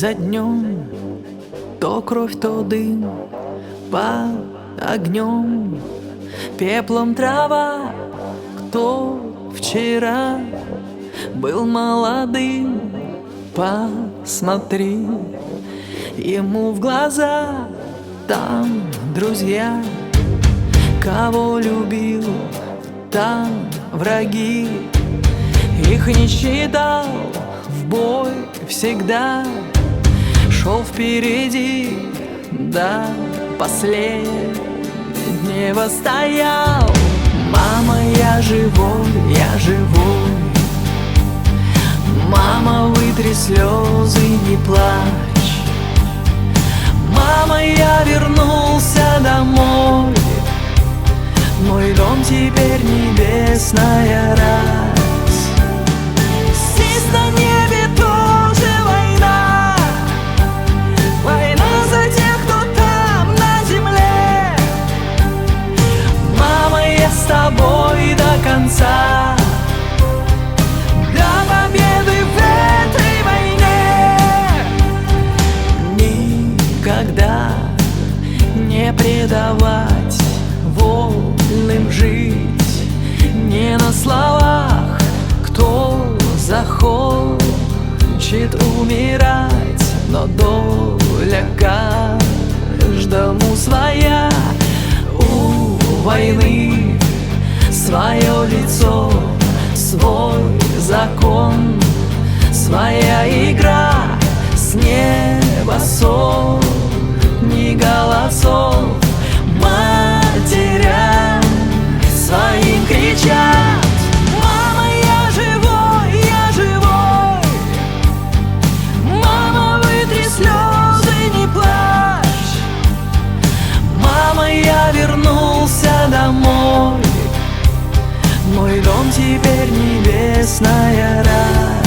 за днем, то кровь, то дым под огнем, пеплом трава. Кто вчера был молодым, посмотри ему в глаза. Там друзья, кого любил, там враги. Их не считал, в бой всегда шел впереди, до последнего стоял. Мама, я живой, я живой. Мама, вытри слезы, не плачь. Мама, я вернулся домой. Мой дом теперь небесная рать. Здесь на небе тоже война. Война за тех, кто там на земле. Мама, я с тобой до конца, до победы в этой войне. Никогда не предавать, вольным жить, не на словах. Кто захочет умирать, но доля каждому своя. У войны свое лицо, свой закон, своя игра. С неба сотни голосов матерям своим кричат: мама, я живой, я живой. Мама, вытри слезы, не плачь. Мама, я вернулся домой. Мой дом теперь небесная рать.